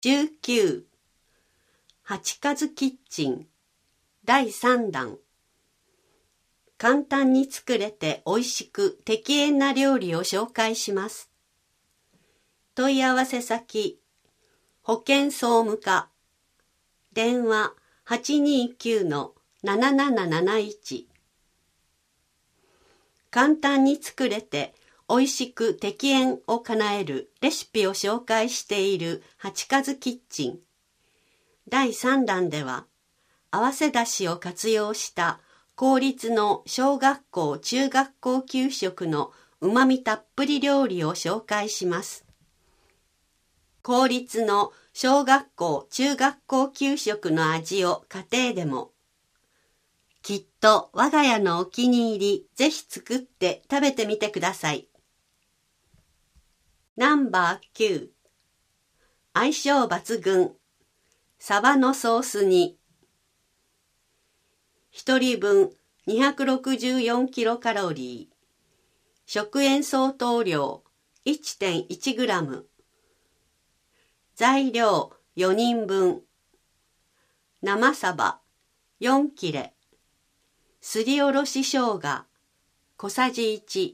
19八数キッチン第3弾。簡単に作れて美味しくてきえんな料理を紹介します。問い合わせ先保健総務課電話 829-7771。 簡単に作れて美味しくてきえんを叶えるレシピを紹介している八数キッチン第3弾では、合わせだしを活用した公立の小学校中学校給食のうまみたっぷり料理を紹介します。公立の小学校中学校給食の味を家庭でも、きっと我が家のお気に入り、ぜひ作って食べてみてください。ナンバー9、相性抜群サバのソース煮。1人分264キロカロリー、食塩相当量 1.1 グラム。材料4人分。生サバ4切れ、すりおろし生姜小さじ1。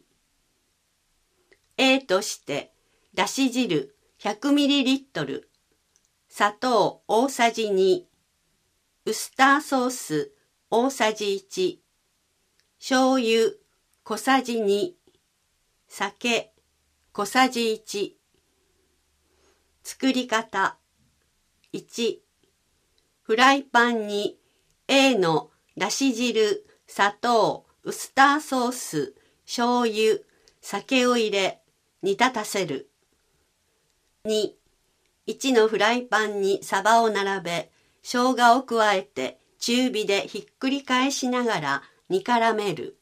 A としてだし汁 100ml、 砂糖大さじ2、ウスターソース大さじ1、醤油小さじ2、酒小さじ1。作り方1、フライパンに A のだし汁、砂糖、ウスターソース、醤油、酒を入れ煮立たせる。2、1のフライパンにサバを並べ、生姜を加えて中火でひっくり返しながら煮絡める。